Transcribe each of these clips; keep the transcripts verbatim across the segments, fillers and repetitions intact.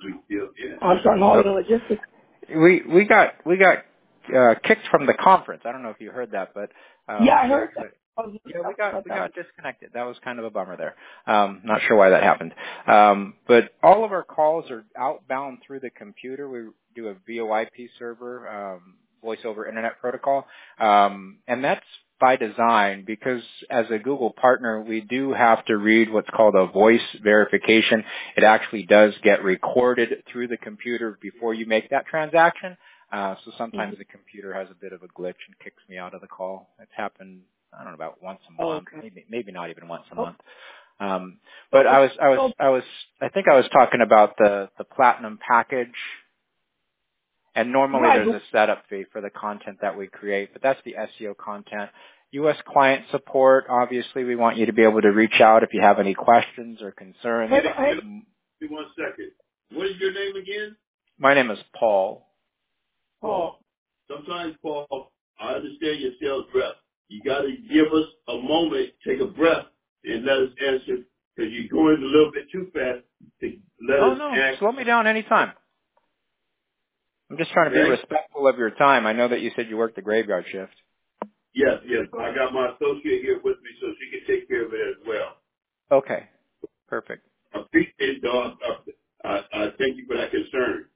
I'm starting all the logistics. We we got we got uh, kicked from the conference. I don't know if you heard that, but Yeah, um, I yeah, heard that. I was, yeah, I we got thought we that was, got disconnected. That was kind of a bummer there. Um, not sure why that happened. Um, but all of our calls are outbound through the computer. We do a V O I P server, um, voice over internet protocol, um, and that's by design because as a Google partner, we do have to read what's called a voice verification. It actually does get recorded through the computer before you make that transaction. Uh, so sometimes mhm. the computer has a bit of a glitch and kicks me out of the call. It's happened, I don't know, about once a Oh, month, okay. maybe maybe not even once a Oh, month. Um, but I so, was I was so, I was I think I was talking about the the platinum package. And normally right. there's a setup fee for the content that we create, but that's the S E O content. U S client support, obviously we want you to be able to reach out if you have any questions or concerns. Hey, hey, Give me one second. What is your name again? My name is Paul. Paul. Sometimes, Paul, I understand your sales rep. You got to give us a moment, take a breath, and let us answer, because you're going a little bit too fast to let Oh us no, ask. Slow me down anytime. I'm just trying to be okay. respectful of your time. I know that you said you worked the graveyard shift. Yes, yes. I got my associate here with me, so she can take care of it as well. Okay, perfect. I appreciate it, Don. I, I thank you for that concern.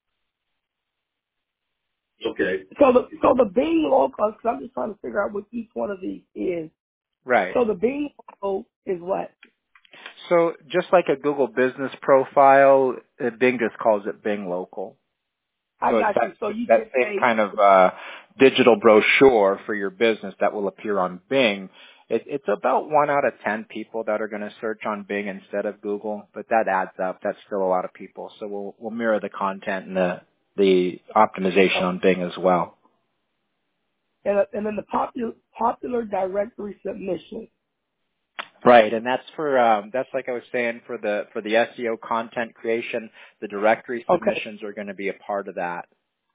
Okay. So the so the Bing logo. Cause I'm just trying to figure out what each one of these is. Right. So the Bing logo is what? So just like a Google business profile, uh, Bing just calls it Bing Local. I So it's got you. that, So you that get same a kind of uh, digital brochure for your business that will appear on Bing. It, it's about one out of ten people that are going to search on Bing instead of Google, but that adds up. That's still a lot of people. So we'll we'll mirror the content and the the optimization uh, on Bing as well. and, a, and then the popular popular directory submission. Right, and that's for um, that's like I was saying for the for the S E O content creation. The directory Okay. submissions are going to be a part of that.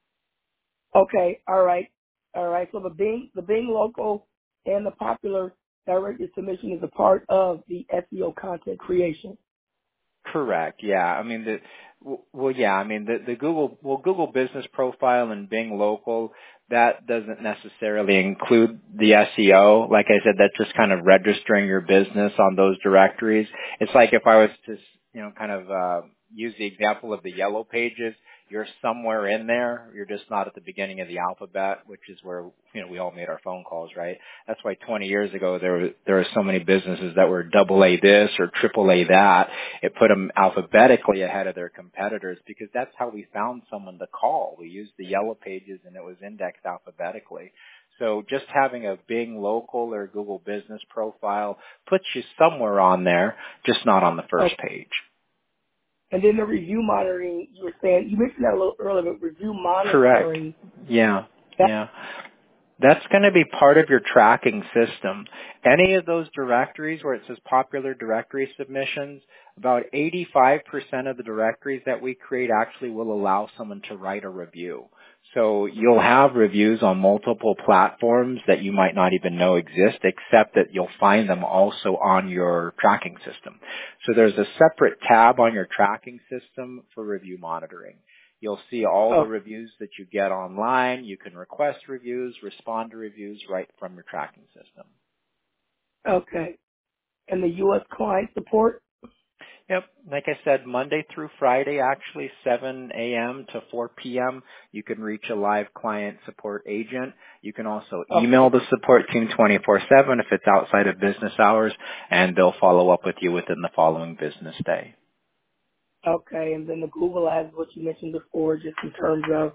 Okay. All right. All right. So the Bing the Bing logo and the popular directory submission is a part of the S E O content creation. Correct. Yeah. I mean the w- well yeah, I mean the the Google well Google Business Profile and Bing Local, that doesn't necessarily include the S E O. Like I said, that's just kind of registering your business on those directories. It's like if I was to, you know, kind of uh use the example of the yellow pages, you're somewhere in there. You're just not at the beginning of the alphabet, which is where, you know, we all made our phone calls, right? That's why twenty years ago there were there were so many businesses that were double A this or triple A that. It put them alphabetically ahead of their competitors because that's how we found someone to call. We used the yellow pages and it was indexed alphabetically. So just having a Bing local or Google business profile puts you somewhere on there, just not on the first Okay. page. And then the review monitoring, you were saying, you mentioned that a little earlier, but review Correct. monitoring, Yeah. that, Yeah. That's going to be part of your tracking system. Any of those directories where it says popular directory submissions, about eighty-five percent of the directories that we create actually will allow someone to write a review. So you'll have reviews on multiple platforms that you might not even know exist, except that you'll find them also on your tracking system. So there's a separate tab on your tracking system for review monitoring. You'll see all the oh, reviews that you get online. You can request reviews, respond to reviews right from your tracking system. okay. And the U S client support? Yep. Like I said, Monday through Friday, actually seven a.m. to four p.m., you can reach a live client support agent. You can also email Okay. the support team twenty-four seven if it's outside of business hours, and they'll follow up with you within the following business day. Okay. And then the Google ads, what you mentioned before, just in terms of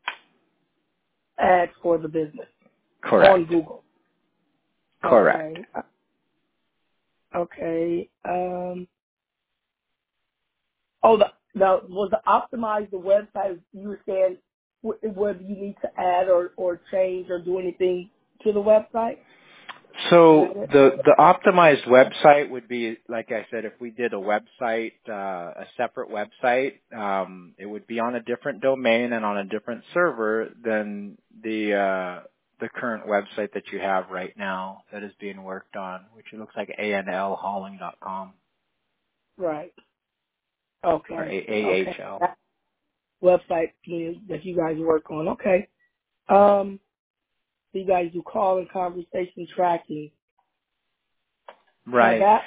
ads for the business on Correct. Google. Correct. Okay. Okay. Um, oh, the, the, was the optimize the website, you were saying wh- whether you need to add or, or change or do anything to the website? Is So that it? the the optimized website would be, like I said, if we did a website, uh, a separate website, um, it would be on a different domain and on a different server than the uh, the current website that you have right now that is being worked on, which it looks like A N L hauling dot com. Right. or Okay. A- Okay. AHL. That website you, that you guys work on. Okay. Um, so you guys do call and conversation tracking. Now Right. that,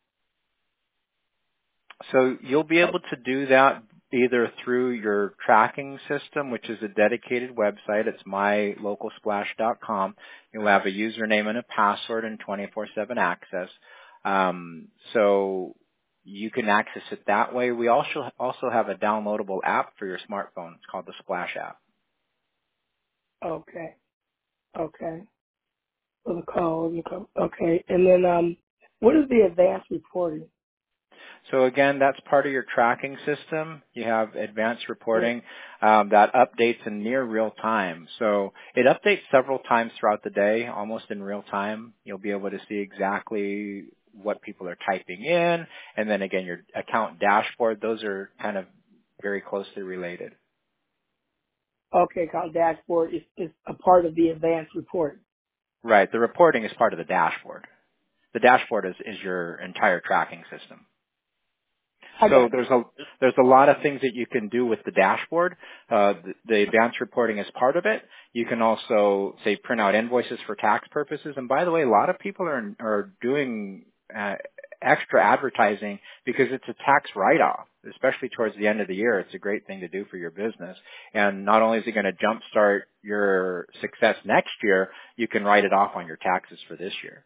So you'll be able to do that either through your tracking system, which is a dedicated website. It's my local splash dot com. You'll have a username and a password and twenty-four seven access. Um, so you can access it that way. We also also have a downloadable app for your smartphone. It's called the Splash app. okay. Okay. For the call, and the call. Okay. And then, um, what is the advanced reporting? So again, that's part of your tracking system. You have advanced What? reporting um, that updates in near real time. So it updates several times throughout the day, almost in real time. You'll be able to see exactly what people are typing in, and then again, your account dashboard. Those are kind of very closely related. Okay, account dashboard is, is a part of the advanced reporting. Right. The reporting is part of the dashboard. The dashboard is, is your entire tracking system. I So got there's a there's a lot of things that you can do with the dashboard. Uh, the, the advanced reporting is part of it. You can also say print out invoices for tax purposes. And by the way, a lot of people are are doing uh, extra advertising because it's a tax write-off, especially towards the end of the year. It's a great thing to do for your business. And not only is it going to jumpstart your success next year, you can write it off on your taxes for this year.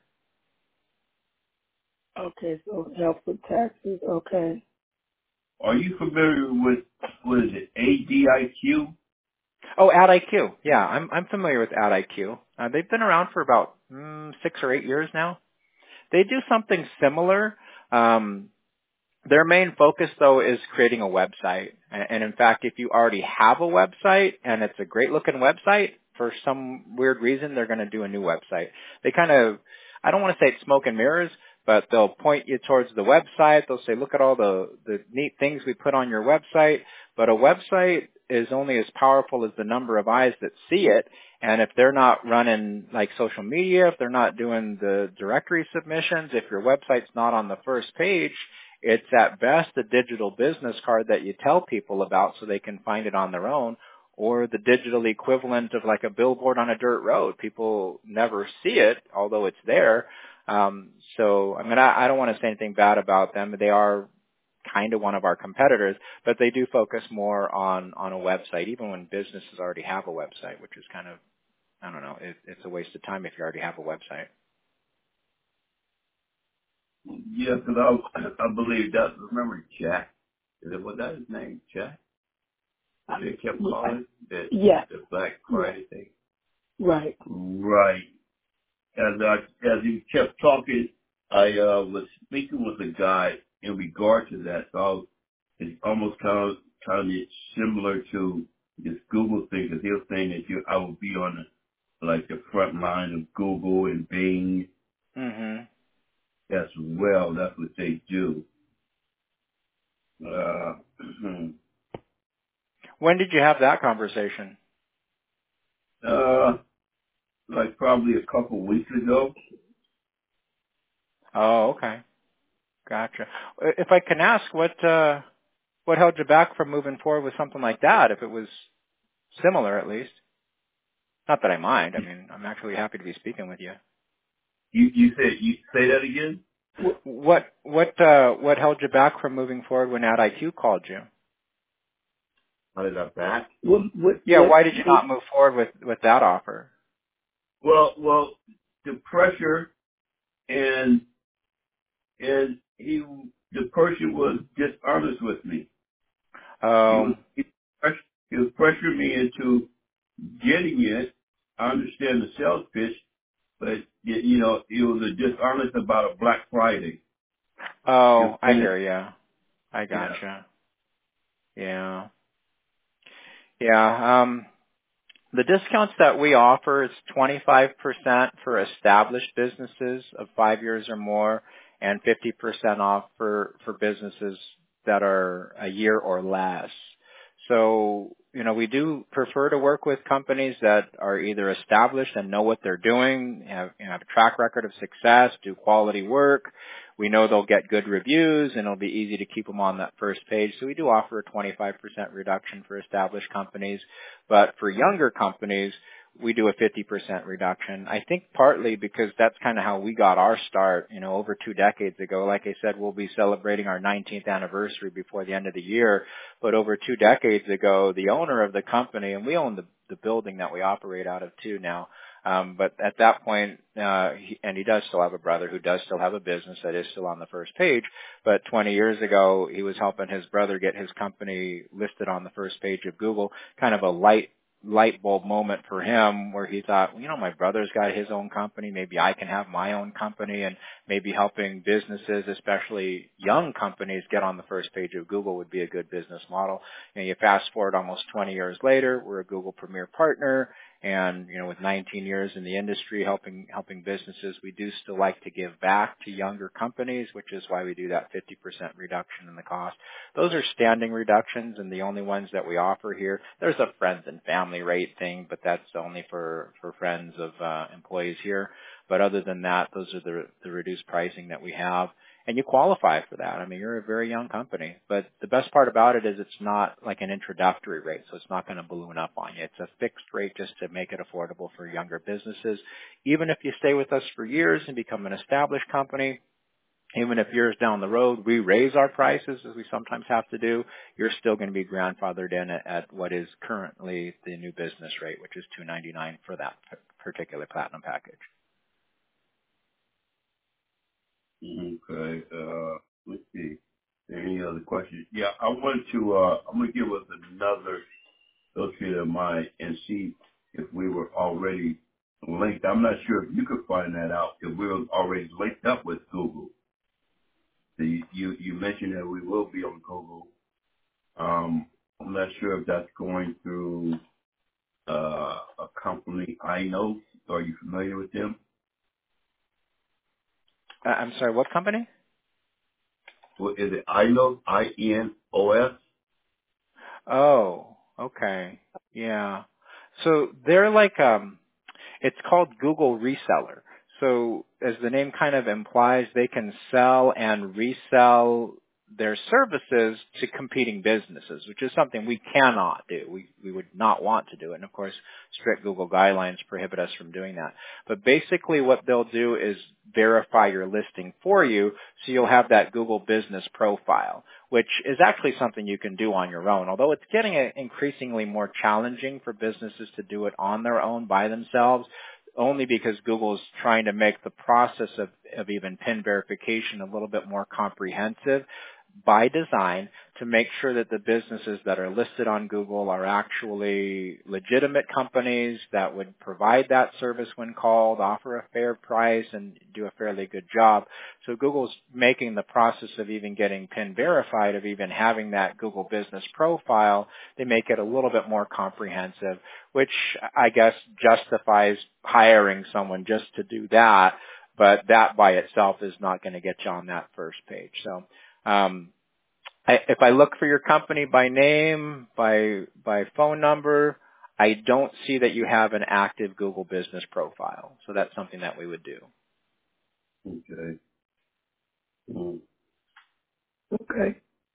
Okay, so help with taxes. Okay. Are you familiar with, what is it, A D I Q? Oh, AdIQ. Yeah, I'm I'm familiar with AdIQ. Uh, they've been around for about mm, six or eight years now. They do something similar. Um, their main focus, though, is creating a website. And, and in fact, if you already have a website and it's a great-looking website, for some weird reason, they're going to do a new website. They kind of, I don't want to say it's smoke and mirrors, but they'll point you towards the website. They'll say, look at all the, the neat things we put on your website. But a website is only as powerful as the number of eyes that see it. And if they're not running like social media, if they're not doing the directory submissions, if your website's not on the first page, it's at best a digital business card that you tell people about so they can find it on their own, or the digital equivalent of like a billboard on a dirt road. People never see it, although it's there. Um, so, I mean, I, I don't want to say anything bad about them. They are kind of one of our competitors, but they do focus more on, on a website, even when businesses already have a website, which is kind of, I don't know, it, it's a waste of time if you already have a website. Yeah, because I, I believe that, remember Jack? Is it, was that his name, Jack? What they kept calling it? Yeah. The Black Yeah. Friday thing. Right. Right. As I, as he kept talking, I uh, was speaking with a guy in regard to that. So I was, it's almost kind of kind of similar to this Google thing, because he was saying that you, I would be on the, like the front line of Google and Bing hmm as well. That's what they do. Uh, When did you have that conversation? uh, like probably a couple weeks ago. Oh, okay. Gotcha. If I can ask, what uh, what held you back from moving forward with something like that? If it was similar, at least. Not that I mind. I mean, I'm actually happy to be speaking with you. You you said you say that again? What, What what uh, what held you back from moving forward when AdIQ called you? How did I back? what, what, Yeah, what, why did you not move forward with with that offer? Well, well, the pressure and and he the person was dishonest with me. He Oh, was he, press- he was pressuring me into getting it. I understand the sales pitch, but y- you know, he was a dishonest about a Black Friday. He was oh, I saying, hear you. I yeah, gotcha. Yeah, yeah. Um, The discounts that we offer is twenty-five percent for established businesses of five years or more and fifty percent off for, for businesses that are a year or less. So, you know, we do prefer to work with companies that are either established and know what they're doing, have, you know, have a track record of success, do quality work. we know they'll get good reviews and it'll be easy to keep them on that first page. So we do offer a twenty-five percent reduction for established companies. But for younger companies, we do a fifty percent reduction. I think partly because that's kind of how we got our start, you know, over two decades ago. Like I said, we'll be celebrating our nineteenth anniversary before the end of the year. But over two decades ago, the owner of the company, and we own the, the building that we operate out of too now, um, but at that point, uh, he, and he does still have a brother who does still have a business that is still on the first page. But twenty years ago, he was helping his brother get his company listed on the first page of Google, kind of a light light bulb moment for him where he thought, you know, my brother's got his own company. Maybe I can have my own company, and maybe helping businesses, especially young companies, get on the first page of Google would be a good business model. And you fast forward almost twenty years later, we're a Google Premier Partner. And, you know, with nineteen years in the industry helping, helping businesses, we do still like to give back to younger companies, which is why we do that fifty percent reduction in the cost. Those are standing reductions and the only ones that we offer here. There's a friends and family rate thing, but that's only for, for friends of, uh, employees here. But other than that, those are the, the reduced pricing that we have. And you qualify for that. I mean, you're a very young company. But the best part about it is it's not like an introductory rate, so it's not going to balloon up on you. It's a fixed rate just to make it affordable for younger businesses. Even if you stay with us for years and become an established company, even if years down the road we raise our prices, as we sometimes have to do, you're still going to be grandfathered in at, at what is currently the new business rate, which is two ninety-nine for that p- particular platinum package. Okay. Uh, let's see. Any other questions? Yeah, I wanted to. Uh, I'm going to give us another associate of mine and see if we were already linked. I'm not sure if you could find that out. If we were already linked up with Google. The, you you mentioned that we will be on Google. Um, I'm not sure if that's going through uh, a company I know. Are you familiar with them? Uh, I'm sorry, what company? Well, is it I N O S? I N O S? Oh, okay. Yeah. So they're like, um, it's called Google Reseller. So as the name kind of implies, they can sell and resell their services to competing businesses, which is something we cannot do. We, we would not want to do it. And of course, strict Google guidelines prohibit us from doing that. But basically what they'll do is verify your listing for you, so you'll have that Google business profile, which is actually something you can do on your own, although it's getting increasingly more challenging for businesses to do it on their own by themselves, only because Google is trying to make the process of, of even PIN verification a little bit more comprehensive by design to make sure that the businesses that are listed on Google are actually legitimate companies that would provide that service when called, offer a fair price, and do a fairly good job. So Google's making the process of even getting PIN verified, of even having that Google business profile, they make it a little bit more comprehensive, which I guess justifies hiring someone just to do that, but that by itself is not going to get you on that first page. So Um, I, if I look for your company by name, by by phone number, I don't see that you have an active Google business profile. So that's something that we would do. Okay. Mm. Okay.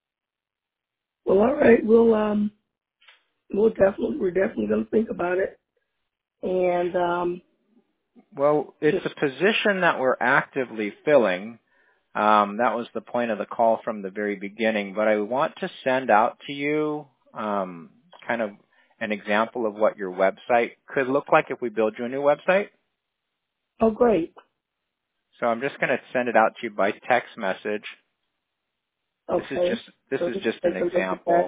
Well, all right. We'll um, we'll definitely we're definitely going to think about it, and um, Well, it's just a position that we're actively filling. Um, that was the point of the call from the very beginning. But I want to send out to you um, kind of an example of what your website could look like if we build you a new website. oh great. So I'm just going to send it out to you by text message. This is Okay. just this So is just just take an a look at that. example.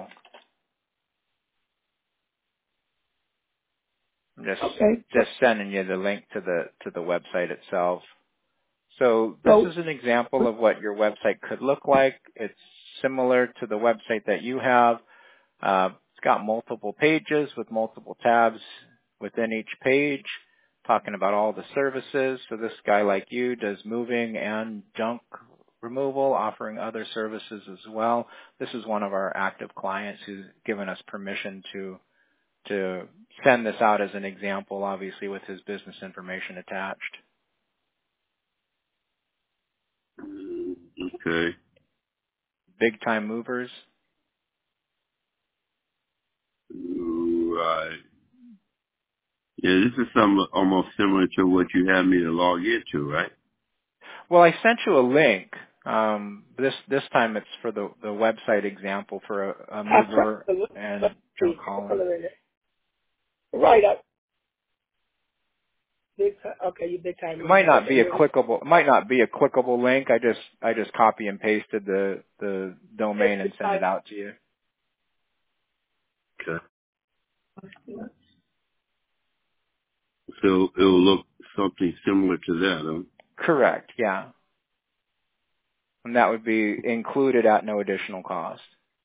I'm just Okay. just sending you the link to the to the website itself. So this So is an example of what your website could look like. It's similar to the website that you have. Uh, it's got multiple pages with multiple tabs within each page, talking about all the services. So this guy like you does moving and junk removal, offering other services as well. This is one of our active clients who's given us permission to to send this out as an example, obviously with his business information attached. Okay. Big time movers. Right. Yeah, this is something almost similar to what you had me to log into, right? Well, I sent you a link. Um, this this time it's for the the website example for a, a I tried mover to look. and Let's Joe see. Collins. Right up. Big time. Okay, you big time It might movers. not Okay, be a here it is. clickable. It might not be a clickable link. I just I just copy and pasted the the domain and Big send time. it out to you. Okay. So it'll look something similar to that, huh? Correct. Yeah, and that would be included at no additional cost.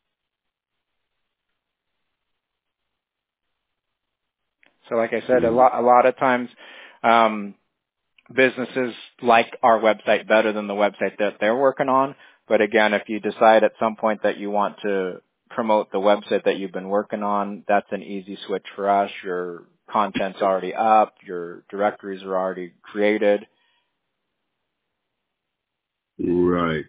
So, like I said, a Mm. lot a lot of times. Um, businesses like our website better than the website that they're working on. But again, if you decide at some point that you want to promote the website that you've been working on, that's an easy switch for us. Your content's already up. Your directories are already created. Right.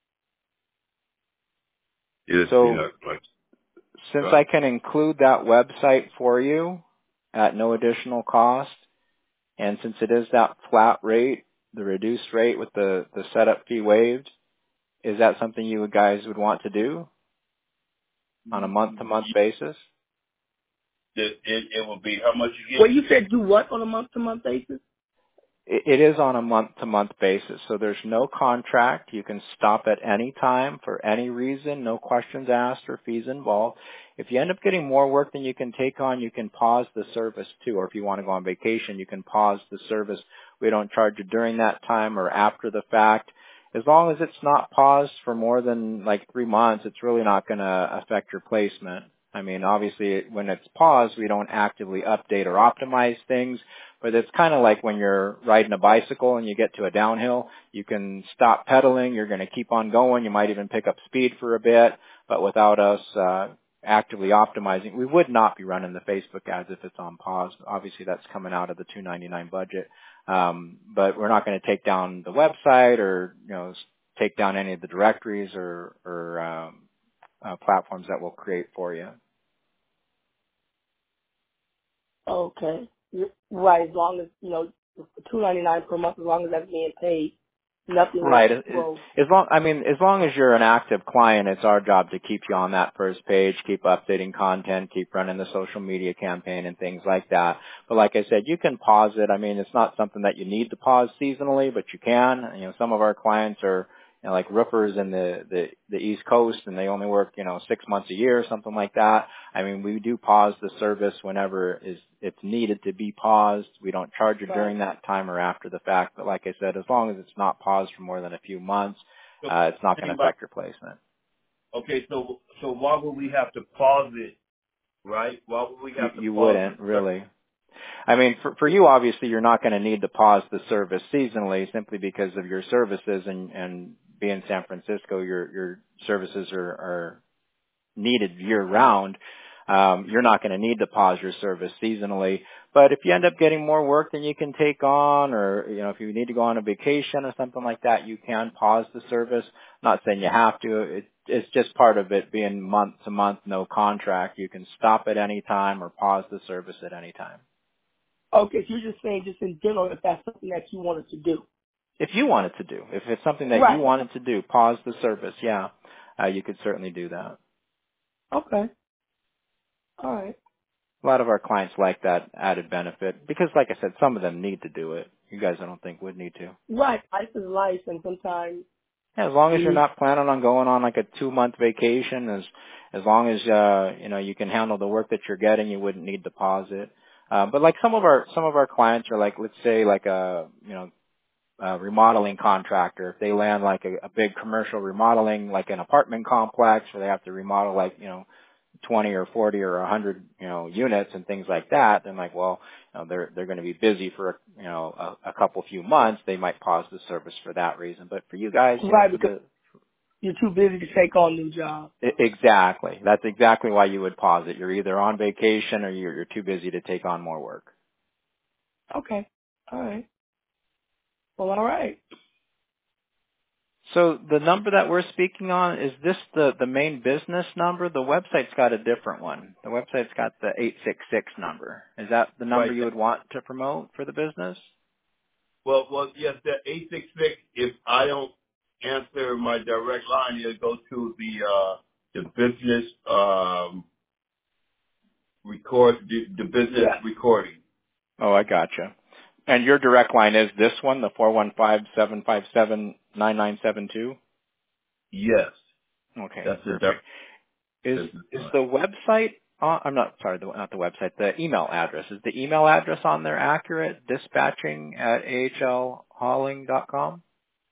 Yes, So yeah. Right. since Right. I can include that website for you at no additional cost, and since it is that flat rate, the reduced rate with the, the setup fee waived, is that something you guys would want to do on a month-to-month basis? It, it, it will be how much you get? Well, you said do what on a month-to-month basis? It it is on a month-to-month basis, so there's no contract. You can stop at any time for any reason, no questions asked or fees involved. If you end up getting more work than you can take on, you can pause the service too, or if you want to go on vacation, you can pause the service. We don't charge you during that time or after the fact. As long as it's not paused for more than like three months, it's really not going to affect your placement. I mean, obviously, when it's paused, we don't actively update or optimize things. But it's kind of like when you're riding a bicycle and you get to a downhill, you can stop pedaling, you're going to keep on going, you might even pick up speed for a bit, but without us uh, actively optimizing, we would not be running the Facebook ads if it's on pause. Obviously that's coming out of the two ninety-nine budget. Um, but we're not going to take down the website or, you know, take down any of the directories or, or um, uh, platforms that we'll create for you. Okay. Right, as long as, you know, two ninety nine per month, as long as that's being paid, nothing will, Right. As will as long, I mean, as long as you're an active client, it's our job to keep you on that first page, keep updating content, keep running the social media campaign and things like that. But like I said, you can pause it. I mean, it's not something that you need to pause seasonally, but you can. You know, some of our clients are, you know, like roofers in the, the, the East Coast and they only work, you know, six months a year or something like that. I mean, we do pause the service whenever is it's needed to be paused. We don't charge you right. during that time or after the fact. But like I said, as long as it's not paused for more than a few months, So, uh, it's not going to anybody, affect your placement. okay, so so why would we have to pause it, right? Why would we You, have to you pause wouldn't it? really. I mean, for, for you, obviously, you're not going to need to pause the service seasonally simply because of your services and, and being San Francisco, your, your services are, are needed year round. Um, you're not going to need to pause your service seasonally. But if you end up getting more work than you can take on, or you know, if you need to go on a vacation or something like that, you can pause the service. I'm not saying you have to. It, it's just part of it being month to month, no contract. You can stop at any time or pause the service at any time. Okay, so you're just saying just in general if that's something that you wanted to do. If you wanted to do, if it's something that you Right. wanted to do, pause the service. Yeah, uh, you could certainly do that. Okay. All right. A lot of our clients like that added benefit because, like I said, some of them need to do it. You guys, I don't think, would need to. Right. Life is life and sometimes Yeah, as long you as you're need not planning on going on like a two month vacation, as as long as uh you know you can handle the work that you're getting, you wouldn't need to pause it. Uh, but like some of our some of our clients are like, let's say like a you know a remodeling contractor. If they land like a, a big commercial remodeling, like an apartment complex, where they have to remodel like you know twenty or forty or one hundred, you know, units and things like that, then like, well, you know, they're, they're going to be busy for, you know, a, a couple few months. They might pause the service for that reason. But for you guys, you know, right for because the, you're too busy to take on new jobs. e- exactly. That's exactly why you would pause it. You're either on vacation or you're, you're too busy to take on more work. Okay. All right. Well, all right. So the number that we're speaking on, is this the, the main business number? The website's got a different one. The website's got the eight six six number. Is that the number Right. you would want to promote for the business? Well, well, yes, that eight six six. If I don't answer my direct line, it'll go to the uh, the business um, record the, the business Yeah. recording. Oh, I gotcha. And your direct line is this one, the four one five, seven five seven, nine nine seven two? Yes, Okay, that's the direct perfect. Is business is line. the website on, I'm not sorry, the, not the website, the email address. Is the email address on there accurate? Dispatching at a h l hauling dot com?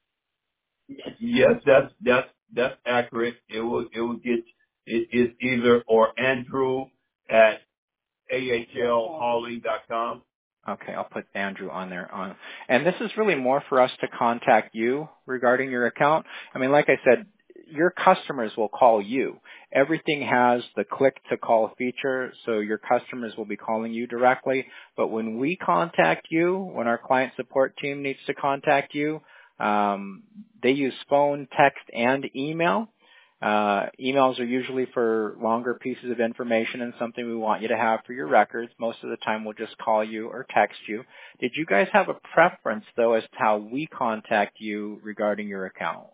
Yes, that's that's that's accurate. It will it will get it is either or Andrew at a h l hauling dot com. Okay, I'll put Andrew on there. On, and this is really more for us to contact you regarding your account. I mean, like I said, your customers will call you. Everything has the click to call feature, so your customers will be calling you directly. But when we contact you, when our client support team needs to contact you, um, they use phone, text, and email. Uh, emails are usually for longer pieces of information and something we want you to have for your records. Most of the time we'll just call you or text you. Did you guys have a preference though as to how we contact you regarding your account?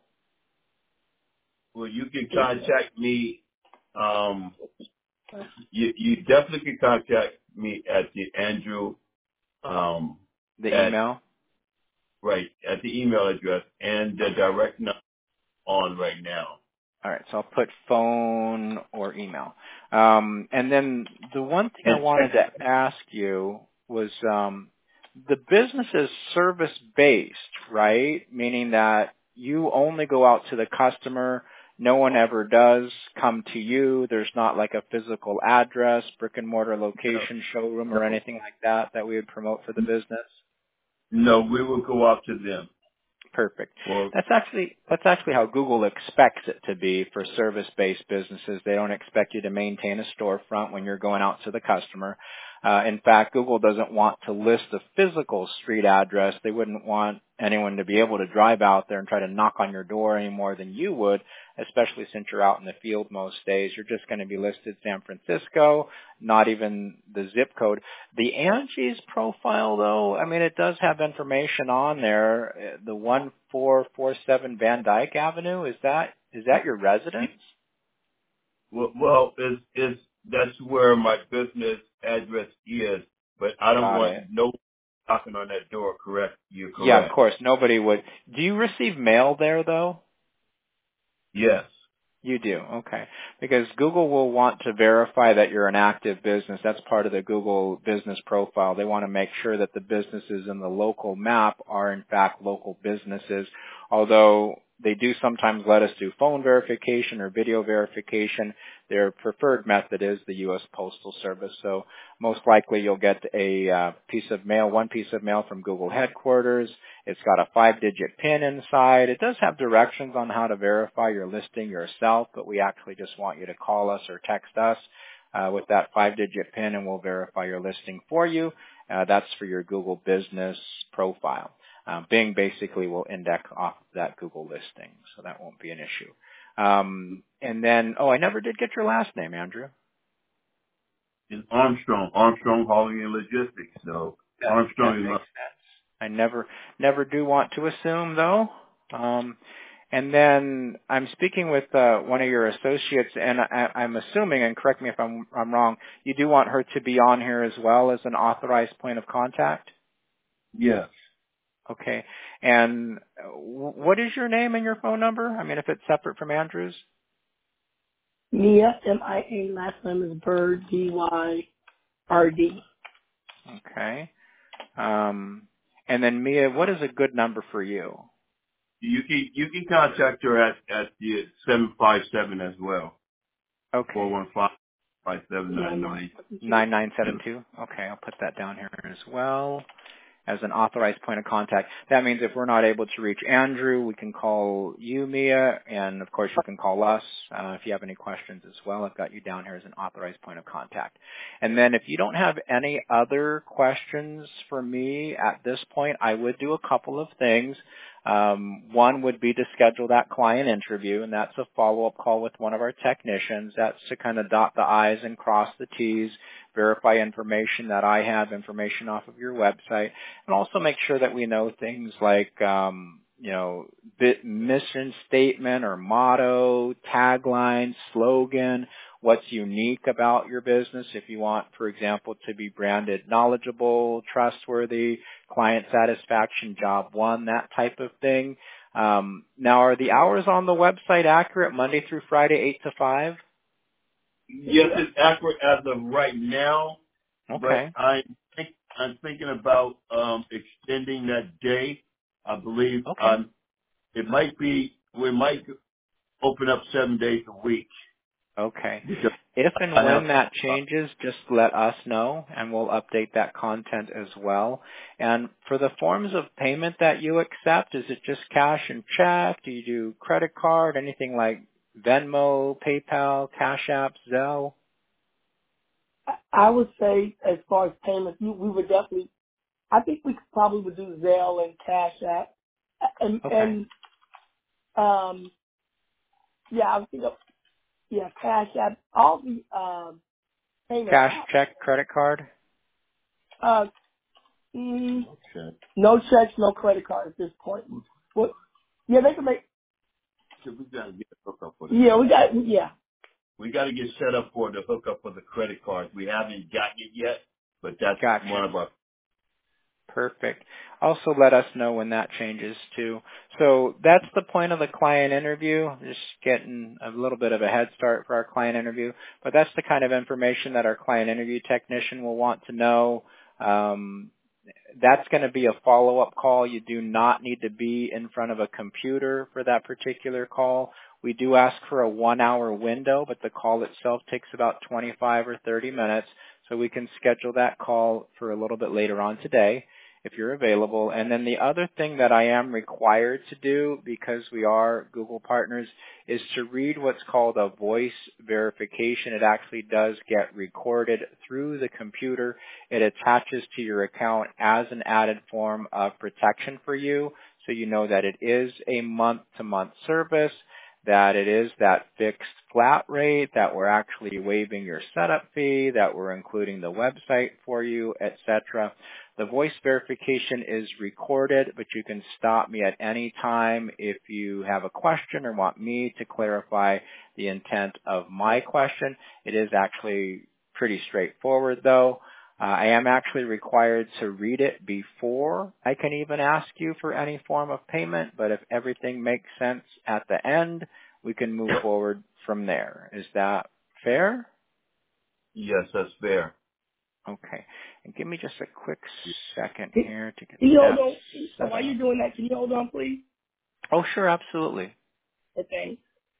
Well, you can contact me. Um, you you definitely can contact me at the Andrew um, The at email? right at the email address and the direct number on right now. All right, so I'll put phone or email. Um, and then the one thing I And wanted to ask you was um, the business is service-based, right? Meaning that you only go out to the customer. No one ever does come to you. There's not like a physical address, brick and mortar location, showroom, or anything like that that we would promote for the business. no, we will go out to them. Perfect. Well, That's actually that's actually how Google expects it to be for service-based businesses. They don't expect you to maintain a storefront when you're going out to the customer. Uh, in fact, Google doesn't want to list a physical street address. They wouldn't want anyone to be able to drive out there and try to knock on your door any more than you would, especially since you're out in the field most days. You're just going to be listed San Francisco, not even the zip code. The Angie's profile, though, I mean, it does have information on there. The one four four seven Van Dyke Avenue, is that is that your residence? well, well is is that's where my business address is, but I don't Got want it. no knocking on that door. Correct? You're Yeah, of correct. course. Nobody would. Do you receive mail there, though? Yes. You do, okay. Because Google will want to verify that you're an active business. That's part of the Google business profile. They want to make sure that the businesses in the local map are in fact local businesses, although they do sometimes let us do phone verification or video verification. Their preferred method is the U S Postal Service. So most likely you'll get a uh, piece of mail, one piece of mail from Google headquarters. It's got a five-digit PIN inside. It does have directions on how to verify your listing yourself, but we actually just want you to call us or text us uh, with that five-digit PIN, and we'll verify your listing for you. Uh, that's for your Google business profile. Uh, Bing basically will index off of that Google listing, so that won't be an issue. Um, and then, oh, I never did get your last name, Andrew. It's Armstrong. Armstrong Hauling and Logistics. So That, that Armstrong is makes not. sense. I never, never do want to assume though. Um, and then I'm speaking with uh, one of your associates, and I, I'm assuming, and correct me if I'm, I'm wrong, you do want her to be on here as well as an authorized point of contact? Yes. Okay. And what is your name and your phone number? I mean, if it's separate from Andrew's. Mia, M I A, last name is Bird, B Y R D. Okay. Um, and then Mia, what is a good number for you? You can you can contact her at at the seven five seven as well. Four Okay. one five five seven nine nine. nine nine seven two. Okay, I'll put that down here as well as an authorized point of contact. That means if we're not able to reach Andrew, we can call you, Mia, and of course you can call us uh, if you have any questions as well. I've got you down here as an authorized point of contact. And then if you don't have any other questions for me at this point, I would do a couple of things. Um, one would be to schedule that client interview, and that's a follow-up call with one of our technicians. That's to kind of dot the I's and cross the T's, verify information that I have, information off of your website, and also make sure that we know things like, um, you know, bit mission statement or motto, tagline, slogan, what's unique about your business. If you want, for example, to be branded knowledgeable, trustworthy, client satisfaction, job one, that type of thing. Um, now, are the hours on the website accurate, Monday through Friday, eight to five? Yes, it's accurate as of right now, but Okay. I think I'm thinking about um, extending that day. I believe Okay. um, it might be we might open up seven days a week Okay. because If and I have when that uh, changes, just let us know and we'll update that content as well. And for the forms of payment that you accept, is it just cash and check? Do you do credit card, anything like Venmo, PayPal, Cash App, Zelle? I I would say as far as payments, we, we would definitely, I think we could probably would do Zelle and Cash App. And, Okay. and, um, yeah, I was thinking of, yeah, Cash App, all the, um, payment Cash, apps. check, credit card? Uh, mm, okay. no checks, no credit card at this point. What? Yeah, they can make, So we got to get a hookup for the yeah, we got, yeah. we got to get set up for the hookup for the credit cards. We haven't gotten it yet, but that's one Gotcha. of our. Perfect. Also let us know when that changes too. So that's the point of the client interview, just getting a little bit of a head start for our client interview. But that's the kind of information that our client interview technician will want to know. Um, that's going to be a follow-up call. You do not need to be in front of a computer for that particular call. We do ask for a one-hour window, but the call itself takes about twenty-five or thirty minutes, so we can schedule that call for a little bit later on today if you're available. And then the other thing that I am required to do, because we are Google partners, is to read what's called a voice verification. It actually does get recorded through the computer. It attaches to your account as an added form of protection for you, so you know that it is a month-to-month service, that it is that fixed flat rate, that we're actually waiving your setup fee, that we're including the website for you, et cetera. The voice verification is recorded, but you can stop me at any time if you have a question or want me to clarify the intent of my question. It is actually pretty straightforward though. Uh, I am actually required to read it before I can even ask you for any form of payment, but if everything makes sense at the end, we can move forward from there. Is that fair? Yes, that's fair. Okay. And give me just a quick second Can here to get can you hold that on? set While you're up. doing that, can you hold on, please? Oh, sure, absolutely. Okay.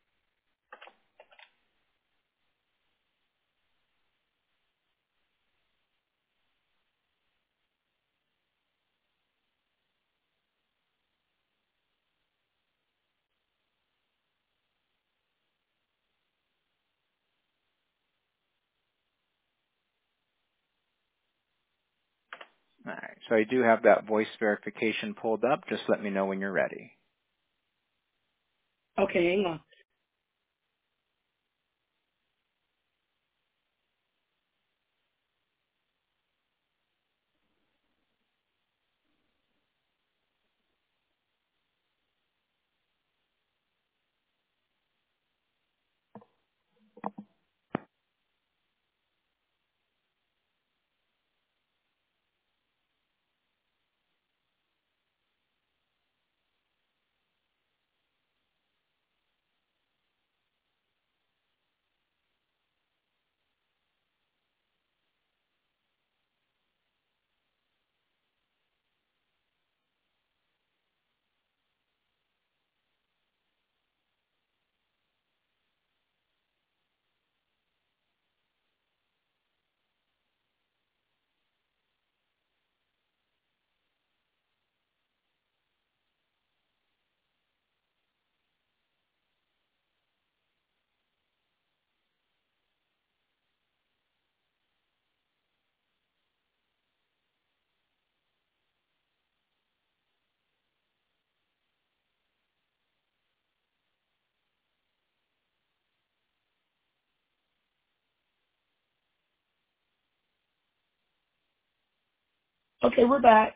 All right. So I do have that voice verification pulled up. Just let me know when you're ready. Okay, hang on. Okay, we're back.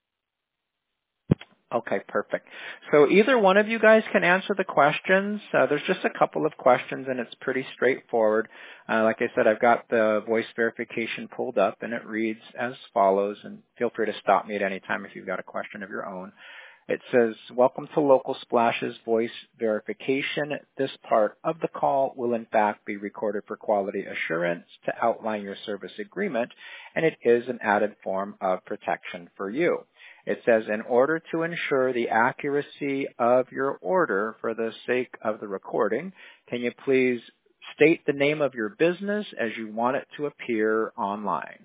Okay, perfect. So either one of you guys can answer the questions. Uh, there's just a couple of questions, and it's pretty straightforward. Uh, like I said, I've got the voice verification pulled up, and it reads as follows, and feel free to stop me at any time if you've got a question of your own. It says, welcome to Local Splash's voice verification. This part of the call will in fact be recorded for quality assurance to outline your service agreement, and it is an added form of protection for you. It says, in order to ensure the accuracy of your order for the sake of the recording, can you please state the name of your business as you want it to appear online?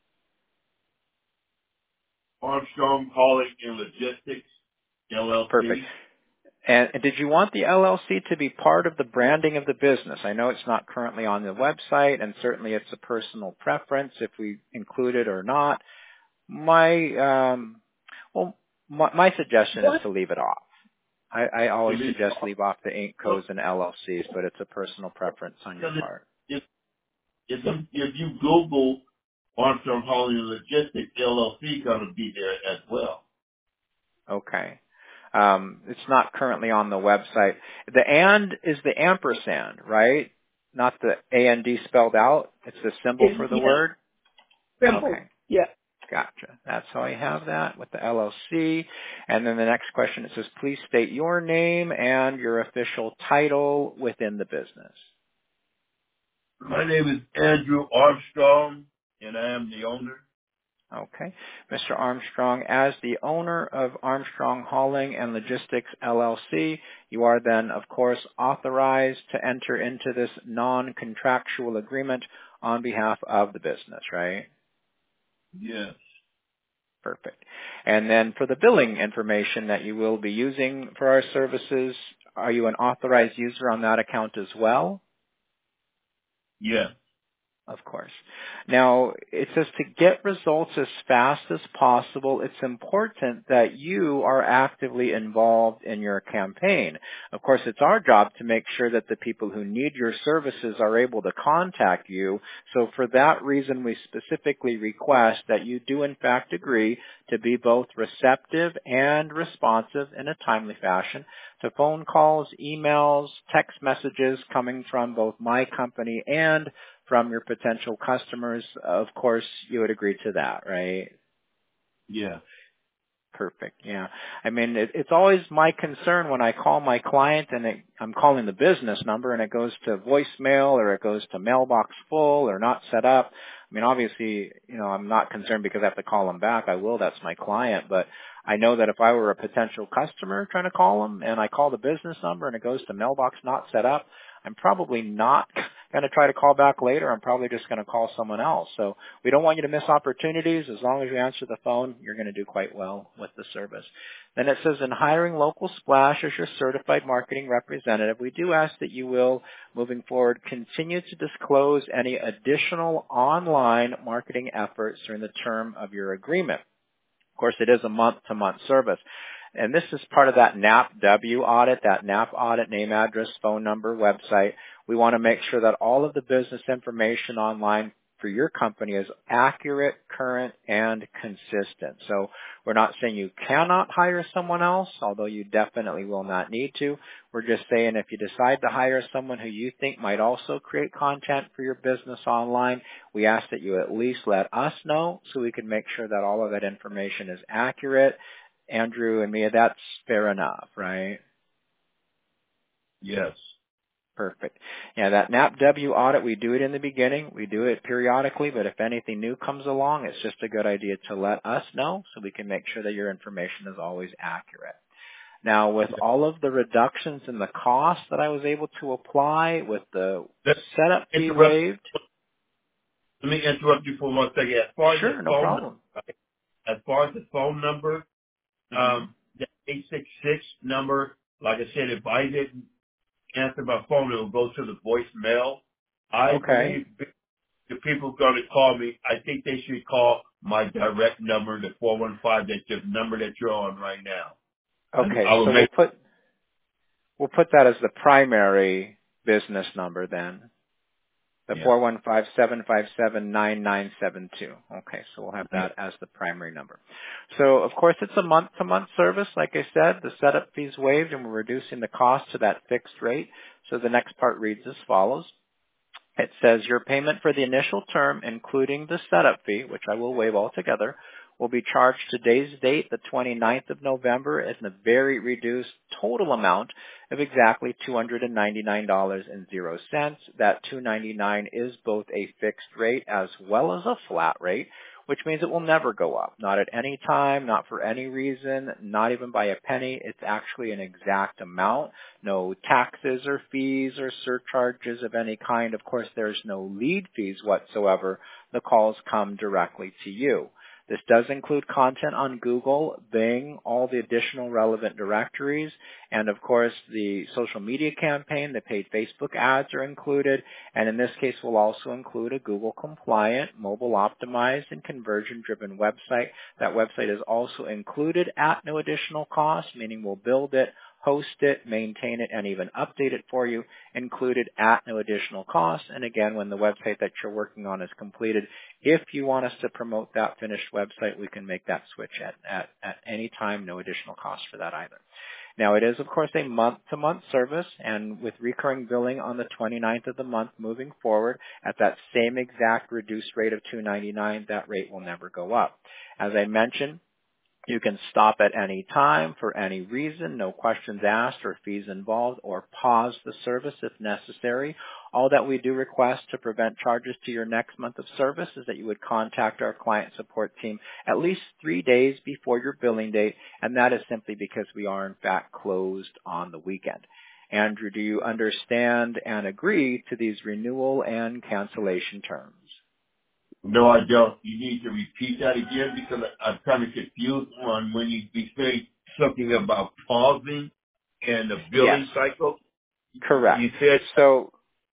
Armstrong Hauling and Logistics, L L C. Perfect. And, and did you want the L L C to be part of the branding of the business? I know it's not currently on the website, and certainly it's a personal preference if we include it or not. My um, well, my, my suggestion What? is to leave it off. I, I always It is- suggest leave off the Inc codes and L L Cs, but it's a personal preference on your Because part. if, if, you, if you Google Armstrong Hauling and Logistics, L L C going to be there as well. Okay. Um, it's not currently on the website. The and is the ampersand, right? Not the A N D spelled out. It's the symbol It's, for the yeah, word. simple. Okay. Yeah. Gotcha. That's how I have that with the L L C. And then the next question, it says, please state your name and your official title within the business. My name is Andrew Armstrong, and I am the owner. Okay. Mister Armstrong, as the owner of Armstrong Hauling and Logistics, L L C, you are then, of course, authorized to enter into this non-contractual agreement on behalf of the business, right? Yes. Perfect. And then for the billing information that you will be using for our services, are you an authorized user on that account as well? Yes. Of course. Now, it says to get results as fast as possible, it's important that you are actively involved in your campaign. Of course, it's our job to make sure that the people who need your services are able to contact you. So for that reason, we specifically request that you do in fact agree to be both receptive and responsive in a timely fashion to phone calls, emails, text messages coming from both my company and from your potential customers. Of course, you would agree to that, right? Yeah. Perfect. Yeah. I mean, it, it's always my concern when I call my client and it, I'm calling the business number and it goes to voicemail or it goes to mailbox full or not set up. I mean, obviously, you know, I'm not concerned because I have to call them back. I will. That's my client. But I know that if I were a potential customer trying to call them and I call the business number and it goes to mailbox not set up, I'm probably not going to try to call back later. I'm probably just going to call someone else. So we don't want you to miss opportunities. As long as you answer the phone, you're going to do quite well with the service. Then it says in hiring Local Splash as your certified marketing representative, we do ask that you will, moving forward, continue to disclose any additional online marketing efforts during the term of your agreement. Of course, it is a month-to-month service. And this is part of that N A P W audit, that N A P audit, name, address, phone number, website. We want to make sure that all of the business information online for your company is accurate, current, and consistent. So we're not saying you cannot hire someone else, although you definitely will not need to. We're just saying if you decide to hire someone who you think might also create content for your business online, we ask that you at least let us know so we can make sure that all of that information is accurate. Andrew and Mia, that's fair enough, right? Yes. Perfect. Yeah, that N A P W audit, we do it in the beginning. We do it periodically, but if anything new comes along, it's just a good idea to let us know so we can make sure that your information is always accurate. Now, with all of the reductions in the cost that I was able to apply with the Let, setup fee interrupt, waived. let me interrupt you for one second. As far as Sure, the no phone, problem. as far as the phone number, Mm-hmm. um, the eight six six number, like I said, if I didn't answer my phone, it will go to the voicemail. I Okay. believe the people going to call me, I think they should call my direct number, the four one five, that's the number that you're on right now. And Okay, I will so we'll make, put we'll put that as the primary business number then. The Yeah. four one five, seven five seven, nine nine seven two. Okay, so we'll have that as the primary number. So, of course, it's a month-to-month service. Like I said, the setup fee's waived, and we're reducing the cost to that fixed rate. So the next part reads as follows. It says your payment for the initial term, including the setup fee, which I will waive altogether, will be charged today's date, the twenty-ninth of November, at a very reduced total amount of exactly two hundred ninety-nine dollars and zero cents. That two hundred ninety-nine dollars is both a fixed rate as well as a flat rate, which means it will never go up. Not at any time, not for any reason, not even by a penny. It's actually an exact amount. No taxes or fees or surcharges of any kind. Of course, there's no lead fees whatsoever. The calls come directly to you. This does include content on Google, Bing, all the additional relevant directories, and of course the social media campaign, the paid Facebook ads are included, and in this case we'll also include a Google compliant, mobile optimized, and conversion driven website. That website is also included at no additional cost, meaning we'll build it, host it, maintain it, and even update it for you, included at no additional cost. And again, when the website that you're working on is completed, if you want us to promote that finished website, we can make that switch at, at, at any time, no additional cost for that either. Now, it is, of course, a month-to-month service, and with recurring billing on the twenty-ninth of the month moving forward at that same exact reduced rate of two hundred ninety-nine dollars, that rate will never go up. As I mentioned, you can stop at any time for any reason, no questions asked or fees involved, or pause the service if necessary. All that we do request to prevent charges to your next month of service is that you would contact our client support team at least three days before your billing date, and that is simply because we are in fact closed on the weekend. Andrew, do you understand and agree to these renewal and cancellation terms? No, I don't. You need to repeat that again because I- I'm kind of confused on when you you say something about pausing and the billing Yes, cycle. correct. You said, So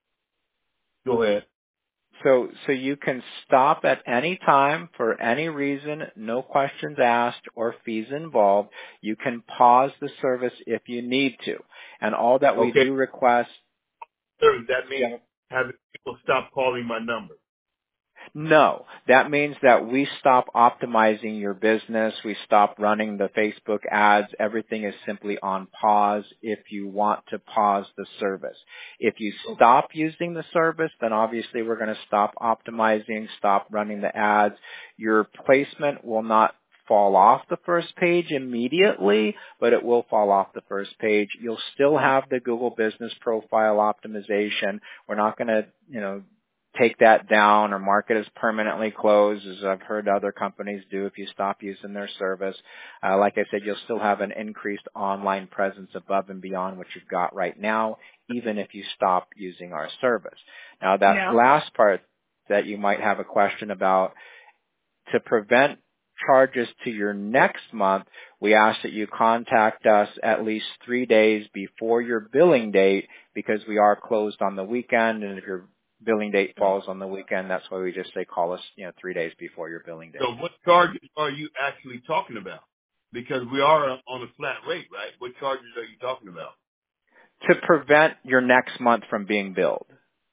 go ahead. So, so you can stop at any time for any reason, no questions asked or fees involved. You can pause the service if you need to. And all that we Okay. do request, Sir, that means yeah, having people stop calling my number. no, that means that we stop optimizing your business. We stop running the Facebook ads. Everything is simply on pause if you want to pause the service. If you stop using the service, then obviously we're going to stop optimizing, stop running the ads. Your placement will not fall off the first page immediately, but it will fall off the first page. You'll still have the Google Business Profile optimization. We're not going to, you know, take that down or mark it as permanently closed, as I've heard other companies do if you stop using their service. Uh, like I said, you'll still have an increased online presence above and beyond what you've got right now, even if you stop using our service. Now, that Now, last part that you might have a question about, to prevent charges to your next month, we ask that you contact us at least three days before your billing date because we are closed on the weekend, and if your billing date falls on the weekend, that's why we just say call us, you know, three days before your billing date. So what charges are you actually talking about? Because we are on a flat rate, right? What charges are you talking about? To prevent your next month from being billed.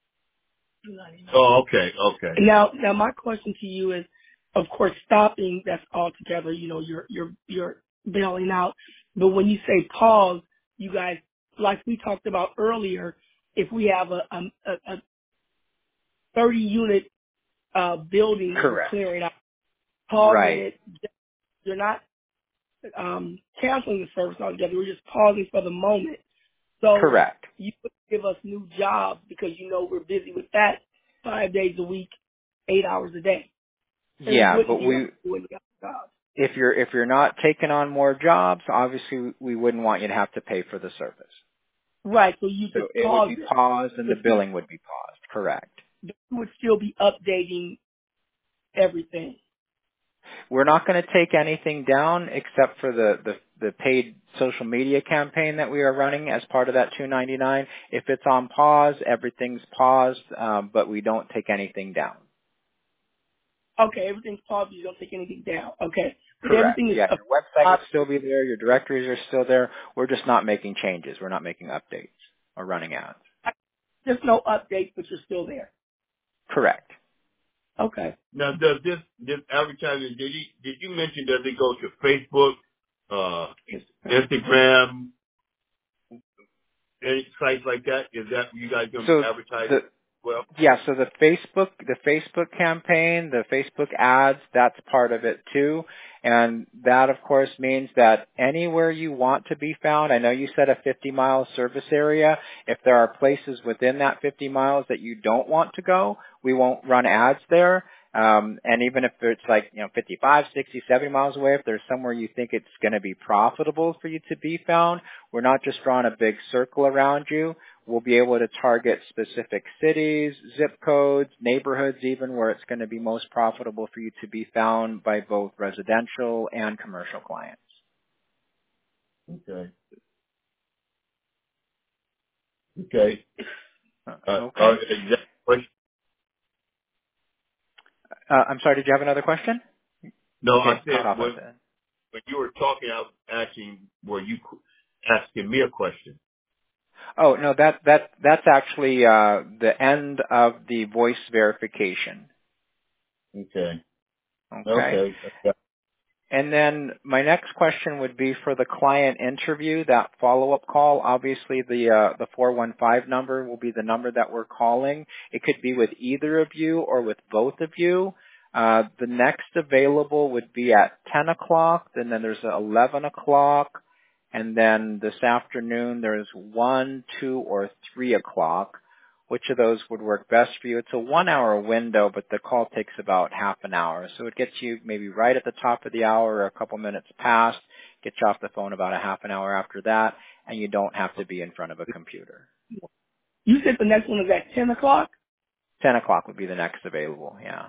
Oh, okay, okay. now, now my question to you is, of course, stopping, that's altogether, you know, you're, you're, you're bailing out. But when you say pause, you guys, like we talked about earlier, if we have a, a, a thirty unit, uh, building that we're Correct. clearing out, pausing Right. it, you're not, um, canceling the service altogether. We're just pausing for the moment. So Correct. you could give us new jobs because you know we're busy with that five days a week, eight hours a day. And we Yeah, wouldn't but be able we, to do any other jobs. if you're, if you're not taking on more jobs, obviously we wouldn't want you to have to pay for the service. Right, so you So just it would pause be it. paused and the But billing would be paused. Correct. you would still be updating everything. We're not going to take anything down except for the, the, the paid social media campaign that we are running as part of that two hundred ninety-nine dollars. If it's on pause, everything's paused, um, but we don't take anything down. Okay, everything's paused, you don't take anything down. Okay. But Correct. everything is Yeah, up. your website up- would still be there. Your directories are still there. We're just not making changes. We're not making updates or running ads. There's no updates, but you're still there. Correct. Okay. Now, does this this advertising? Did you did you mention does it go to Facebook, uh, Instagram, any sites like that? Is that you guys going to So be advertising? the Well, Yeah, so the Facebook, the Facebook campaign, the Facebook ads, that's part of it too. And that of course means that anywhere you want to be found, I know you said a fifty mile service area. If there are places within that fifty miles that you don't want to go, we won't run ads there. Um, and even if it's like, you know, fifty-five, sixty, seventy miles away, if there's somewhere you think it's going to be profitable for you to be found, we're not just drawing a big circle around you. We'll be able to target specific cities, zip codes, neighborhoods even where it's going to be most profitable for you to be found by both residential and commercial clients. okay, okay. Uh, Uh, okay. uh, exact question. Uh, I'm sorry, did you have another question? No, You I get cut said off when at the when you were talking, I was asking, were you qu- asking me a question? Oh, no, that, that, that's actually, uh, the end of the voice verification. Okay, Okay. okay, okay. And then my next question would be for the client interview, that follow-up call. Obviously, the uh, the four one five number will be the number that we're calling. It could be with either of you or with both of you. Uh, the next available would be at ten o'clock, and then there's eleven o'clock, and then this afternoon there's one, two, or three o'clock. Which of those would work best for you? It's a one-hour window, but the call takes about half an hour. So it gets you maybe right at the top of the hour or a couple minutes past, gets you off the phone about a half an hour after that, and you don't have to be in front of a computer. You said the next one is at ten o'clock? ten o'clock would be the next available, yeah.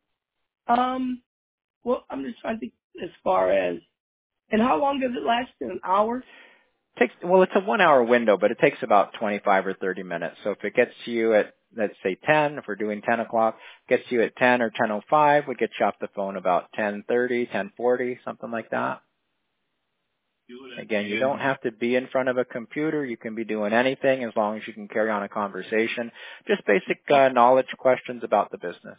Um, well, I'm just trying to think as far as, and how long does it last? An hour? Takes well, it's a one-hour window, but it takes about twenty-five or thirty minutes. So if it gets to you at, let's say ten, if we're doing ten o'clock, gets you at ten or ten oh five, would get you off the phone about ten thirty, ten forty, something like that. Again, you don't have to be in front of a computer. You can be doing anything as long as you can carry on a conversation. Just basic uh, knowledge questions about the business.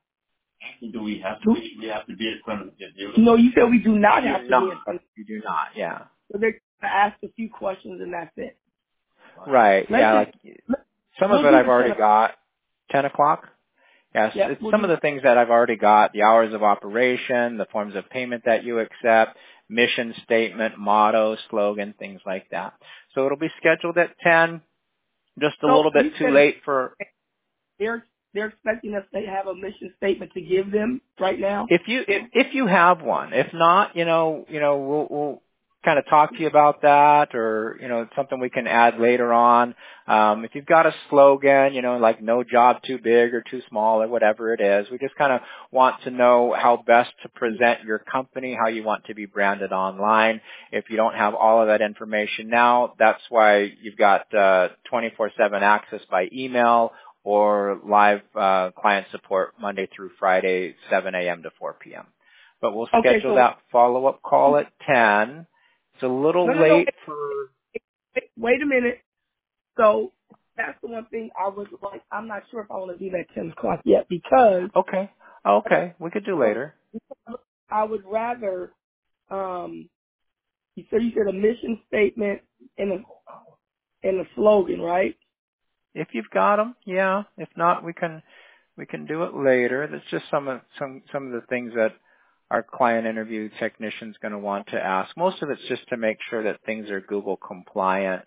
Do we have to be, we have to be in front of the computer? No, you said we do not You have do to be not. in front. You do not, yeah. So they're going to ask a few questions and that's it. Right, Let's yeah, just, like some of we'll it do I've the ten already o'clock. got. ten o'clock? Yes, Yeah, it's we'll some do of the things that I've already got, the hours of operation, the forms of payment that you accept, mission statement, motto, slogan, things like that. So it'll be scheduled at ten, just a So little bit you too said late for they're they're expecting us to have a mission statement to give them right now. if you if if you have one. If not, you know, you know, we'll we'll kind of talk to you about that, or you know, it's something we can add later on. Um, if you've got a slogan, you know, like no job too big or too small or whatever it is, we just kind of want to know how best to present your company, how you want to be branded online. If you don't have all of that information now, that's why you've got uh, twenty-four seven access by email or live uh, client support Monday through Friday, seven a.m. to four p.m. But we'll Okay, schedule so that follow-up call at ten. It's a no, little no, no. late for... Wait, wait a minute. So that's the one thing I was like, I'm not sure if I want to do that ten o'clock yet because Okay. Okay. We could do later. I would rather. Um, you said you said a mission statement and a and a slogan, right? If you've got them, yeah. If not, we can we can do it later. That's just some of some some of the things that our client interview technician's going to want to ask. Most of it's just to make sure that things are Google compliant.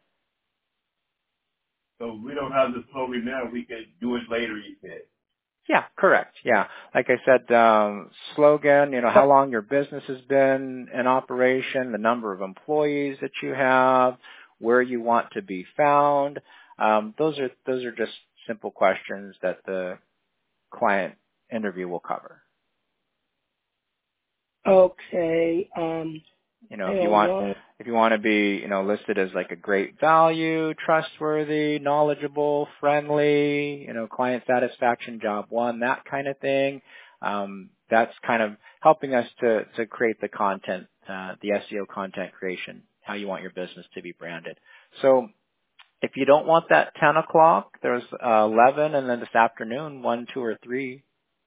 So we don't have the slogan now. We can do it later, you said. Yeah, correct. Yeah. Like I said, um, slogan, you know, how long your business has been in operation, the number of employees that you have, where you want to be found. Um, those are, those are just simple questions that the client interview will cover. Okay. Um, You know, hang if you on want, one. if you want to be, you know, listed as like a great value, trustworthy, knowledgeable, friendly, you know, client satisfaction job one, that kind of thing. Um, that's kind of helping us to, to create the content, uh, the S E O content creation, how you want your business to be branded. So If you don't want that ten o'clock, there's uh, eleven, and then this afternoon, one, two, or three.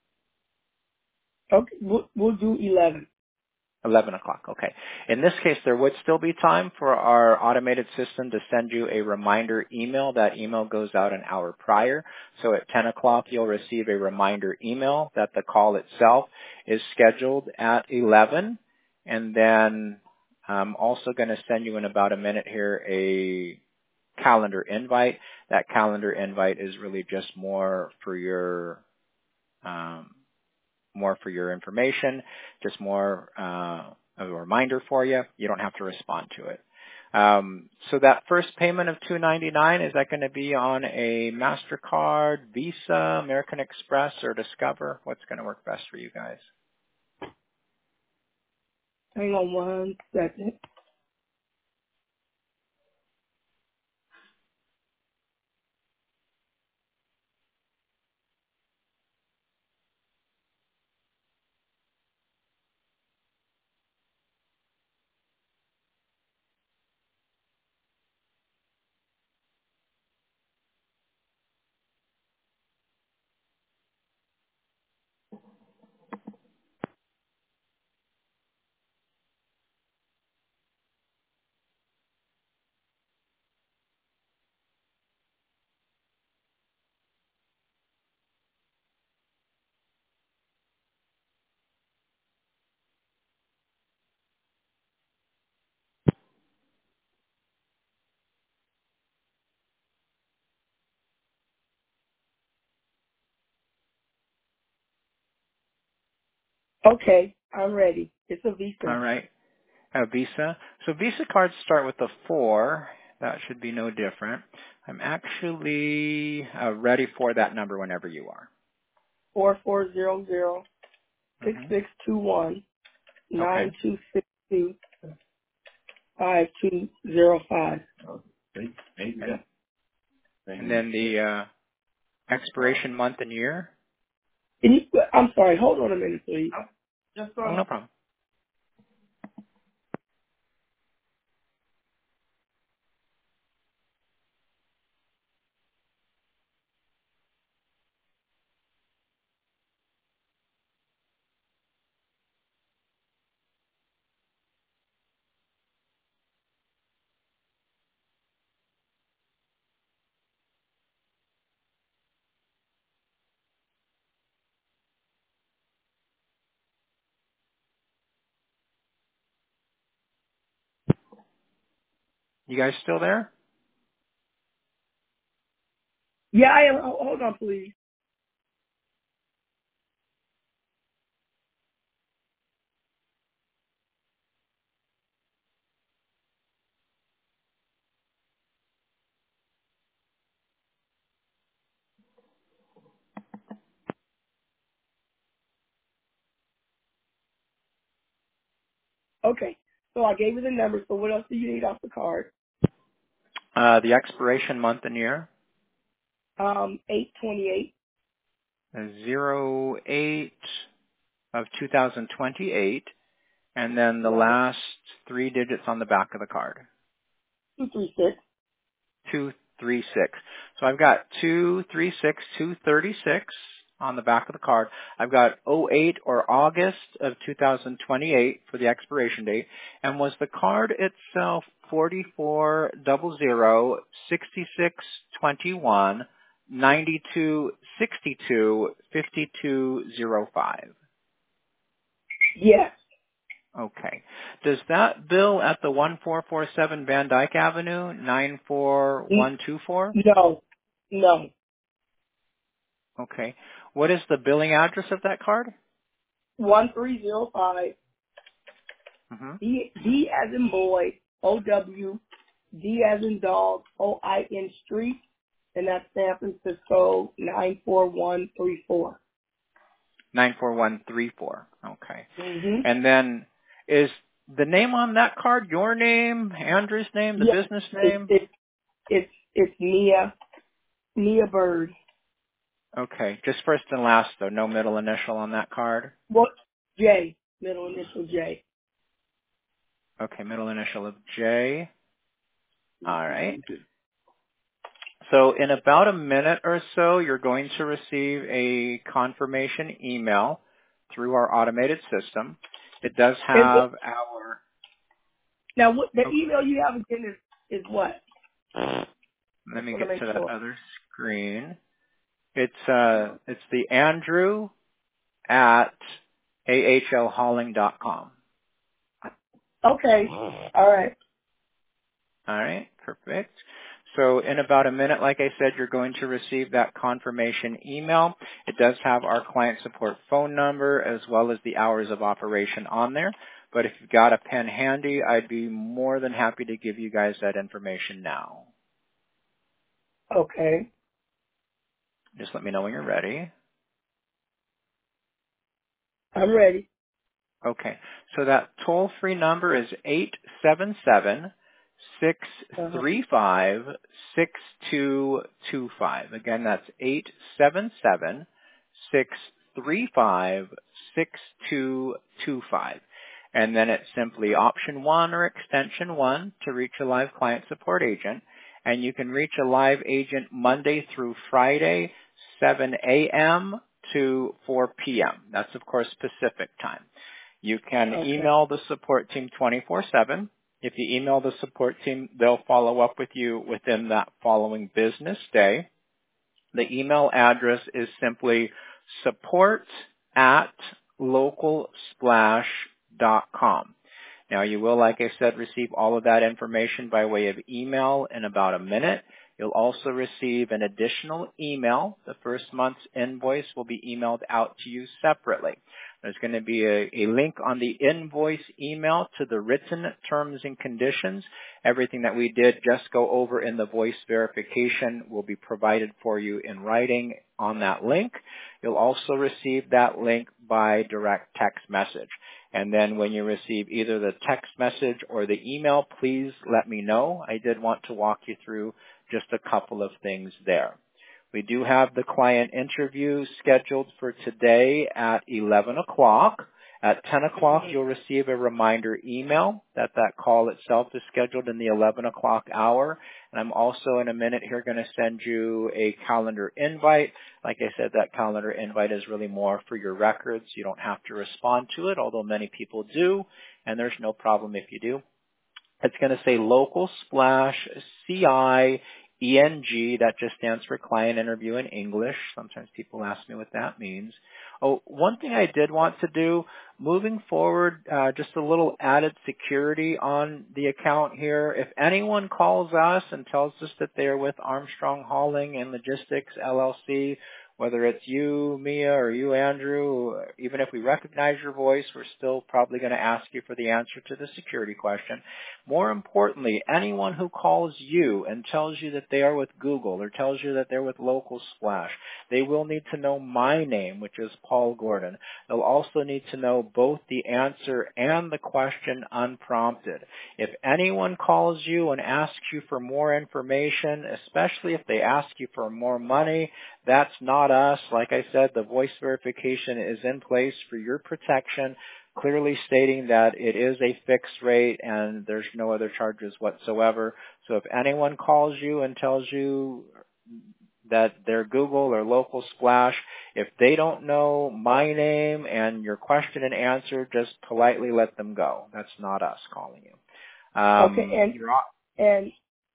Okay, we'll, we'll do eleven. eleven o'clock, okay. In this case, there would still be time for our automated system to send you a reminder email. That email goes out an hour prior. So at ten o'clock, you'll receive a reminder email that the call itself is scheduled at eleven. And then I'm also going to send you in about a minute here a calendar invite. That calendar invite is really just more for your um, more for your information, just more uh, of a reminder for you. You don't have to respond to it. Um, so that first payment of two ninety-nine, is that going to be on a MasterCard, Visa, American Express, or Discover? What's going to work best for you guys? Hang on one second. Okay, I'm ready. It's a All Visa. right. A Visa. So Visa cards start with a four. That should be no different. I'm actually uh, ready for that number whenever you are. Four four zero zero six hmm six two one Okay. nine two six two five two zero five. Thank thank you. And, Thank and you. then the uh, expiration month and year. Can you, I'm sorry. Hold on a minute, please. Just Oh, uh, no problem. You guys still there? Yeah, I am. Hold hold on, please. Okay. So I gave you the number. So what else do you need off the card? Uh, the expiration month and year. Um, eight twenty eight Zero eight of two thousand twenty-eight. And then the right last three digits on the back of the card. two three six. two three six. So I've got two three six two thirty six on the back of the card. I've got oh eight or August of two thousand twenty-eight for the expiration date. And was the card itself forty-four zero zero sixty-six twenty-one ninety-two sixty-two fifty-two oh five? Yes. Okay. Does that bill at the one four four seven Van Dyke Avenue, nine four N- one two four? No. No. Okay. What is the billing address of that card? One three zero five. Mm-hmm. D D as in boy. O W. D as in dog. O I N Street. And that's San Francisco nine four one three four. nine four one three four. Okay. Mm-hmm. And then is the name on that card your name, Andrew's name, the Yeah. business It's name? it's it's it's Nia Nia Bird. Okay. Just first and last, though. No middle initial on that card? What? J. Middle initial J. Okay. Middle initial of J. All right. So in about a minute or so, you're going to receive a confirmation email through our automated system. It does have what, our... now, what, the Okay. email you have again is, is what? Let Just me want to get make to that sure. other screen. It's uh, it's the Andrew at a h l hauling dot com. Okay. All right. All right, perfect. So in about a minute, like I said, you're going to receive that confirmation email. It does have our client support phone number as well as the hours of operation on there. But if you've got a pen handy, I'd be more than happy to give you guys that information now. Okay. Just let me know when you're ready. I'm ready. Okay, so that toll-free number is eight seven seven, six Uh-huh. three five, six two two five. Again, that's eight seven seven, six three five, six two two five. And then it's simply option one or extension one to reach a live client support agent. And you can reach a live agent Monday through Friday, seven a.m. to four p.m. That's, of course, Pacific time. You can Okay. email the support team twenty-four seven. If you email the support team, they'll follow up with you within that following business day. The email address is simply support at local splash dot com. Now, you will, like I said, receive all of that information by way of email in about a minute. You'll also receive an additional email. The first month's invoice will be emailed out to you separately. There's going to be a, a link on the invoice email to the written terms and conditions. Everything that we did just go over in the voice verification will be provided for you in writing on that link. You'll also receive that link by direct text message. And then when you receive either the text message or the email, please let me know. I did want to walk you through just a couple of things there. We do have the client interview scheduled for today at eleven o'clock. At ten o'clock, you'll receive a reminder email that that call itself is scheduled in the eleven o'clock hour. And I'm also in a minute here going to send you a calendar invite. Like I said, that calendar invite is really more for your records. You don't have to respond to it, although many people do, and there's no problem if you do. It's going to say Local Splash C I E N G. That just stands for Client Interview in English. Sometimes people ask me what that means. Oh, one thing I did want to do, moving forward, uh, just a little added security on the account here. If anyone calls us and tells us that they're with Armstrong Hauling and Logistics, L L C, whether it's you, Mia, or you, Andrew, even if we recognize your voice, we're still probably going to ask you for the answer to the security question. More importantly, anyone who calls you and tells you that they are with Google or tells you that they're with Local Splash, they will need to know my name, which is Paul Gordon. They'll also need to know both the answer and the question unprompted. If anyone calls you and asks you for more information, especially if they ask you for more money, that's not us. Like I said, the voice verification is in place for your protection, clearly stating that it is a fixed rate and there's no other charges whatsoever. So if anyone calls you and tells you that they're Google or Local Splash, if they don't know my name and your question and answer, just politely let them go. That's not us calling you. Um, Okay. And you're on- and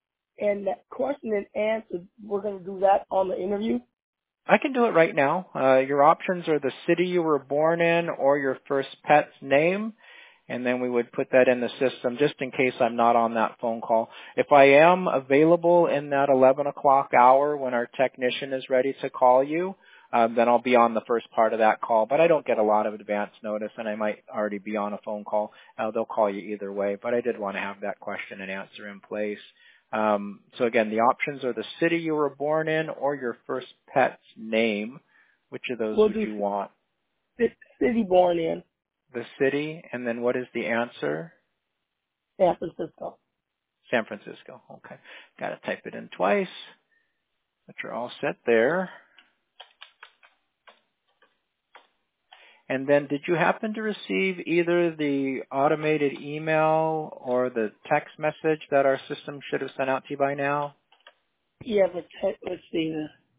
and that question and answer, we're going to do that on the interview. I can do it right now. Uh, your options are the city you were born in or your first pet's name, and then we would put that in the system just in case I'm not on that phone call. If I am available in that eleven o'clock hour when our technician is ready to call you, uh, then I'll be on the first part of that call. But I don't get a lot of advance notice, and I might already be on a phone call. Uh, they'll call you either way, but I did want to have that question and answer in place. Um, so again, the options are the city you were born in or your first pet's name. Which of those We'll would do you want? ci- city born in The city, and then what is the answer? San Francisco. San Francisco. Okay. Got to type it in twice. But you're all set there. And then did you happen to receive either the automated email or the text message that our system should have sent out to you by now? Yeah, the text. Let's see the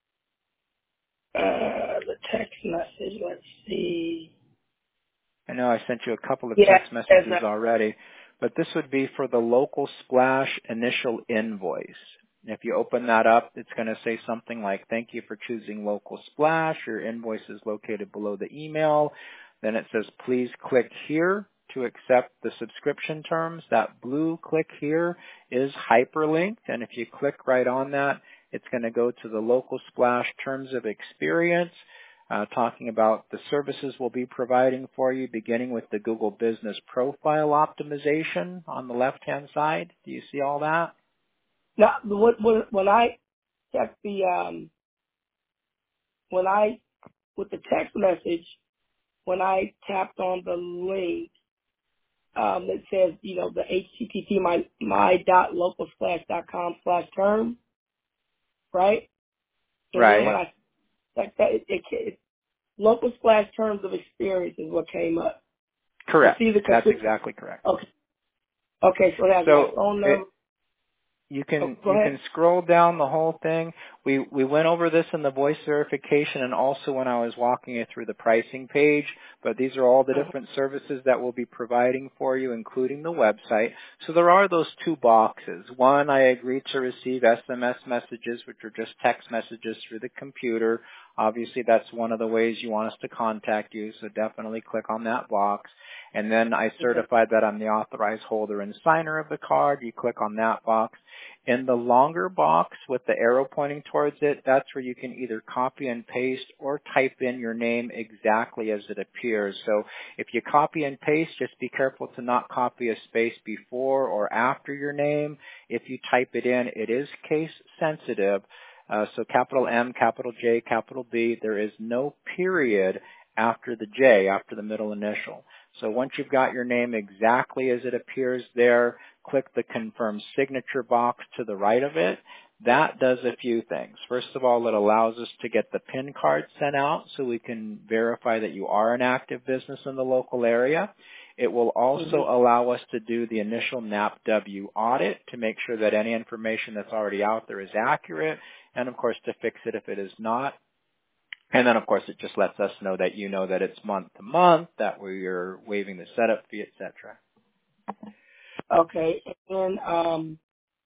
uh, the text message. Let's see. I know I sent you a couple of Yeah, text as messages a, already, but this would be for the local splash initial invoice. If you open that up, it's going to say something like, thank you for choosing local splash. Your invoice is located below the email. Then it says, please click here to accept the subscription terms. That blue click here is hyperlinked, and if you click right on that, it's going to go to the local splash terms of experience. Uh, talking about the services we'll be providing for you, beginning with the Google Business Profile optimization on the left-hand side. Do you see all that? now when, when when I check the um when I with the text message when I tapped on the link um that says you know the H T T P my my dot local splash dot com slash term, right? And then when Right. I check that, it, it, it local splash terms of experience is what came up. You Correct. see the That's complete. exactly correct. Okay. Okay. So it has my So phone it, number. you Oh, can go you ahead. can scroll down the whole thing. We we went over this in the voice verification and also when I was walking you through the pricing page, but these are all the Uh-huh. different services that we'll be providing for you, including the website. So there are those two boxes. One, I agree to receive S M S messages, which are just text messages through the computer. Obviously, that's one of the ways you want us to contact you, so definitely click on that box. And then I Okay. certified that I'm the authorized holder and signer of the card. You click on that box. In the longer box with the arrow pointing towards it, that's where you can either copy and paste or type in your name exactly as it appears. So if you copy and paste, just be careful to not copy a space before or after your name. If you type it in, it is case sensitive. Uh, so capital M, capital J, capital B, there is no period after the J, after the middle initial. So once you've got your name exactly as it appears there, click the confirm signature box to the right of it. That does a few things. First of all, it allows us to get the PIN card sent out so we can verify that you are an active business in the local area. It will also Mm-hmm. allow us to do the initial N A P W audit to make sure that any information that's already out there is accurate, and of course to fix it if it is not. And then, of course, it just lets us know that you know that it's month to month, that we're waiving the setup fee, et cetera. Okay. And um.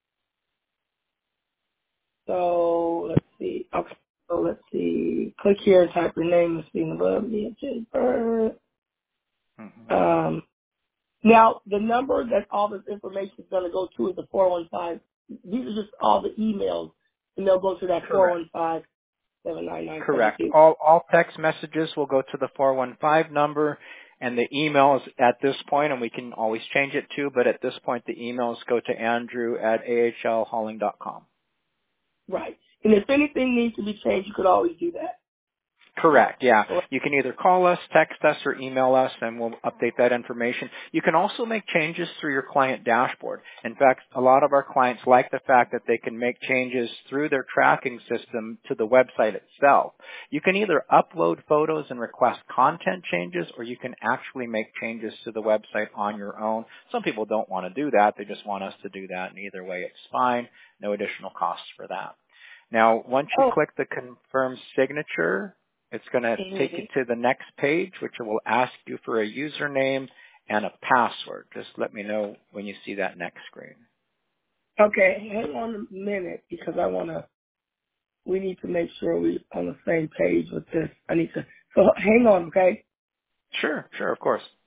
So let's see. Okay. So let's see. Click here and type your name and see above me. Jennifer. Mm-hmm. Um. Now the number that all this information is going to go to is the four one five. These are just all the emails, and they'll go to that four Correct. one five seven nine nine seven Correct. two. All all text messages will go to the four one five number, and the emails at this point, and we can always change it too, but at this point the emails go to Andrew at A H L hauling dot com. Right. And if anything needs to be changed, you could always do that. Correct, yeah. So, You can either call us, text us, or email us, and we'll update that information. You can also make changes through your client dashboard. In fact, a lot of our clients like the fact that they can make changes through their tracking system to the website itself. You can either upload photos and request content changes, or you can actually make changes to the website on your own. Some people don't want to do that. They just want us to do that, and either way it's fine. No additional costs for that. Now, once you oh, click the confirm signature, it's going to take you mhm. to the next page, which will ask you for a username and a password. Just let me know when you see that next screen. Okay, hang on a minute because I want to, we need to make sure we're on the same page with this. I need to, so hang on, okay? Sure, sure, of course.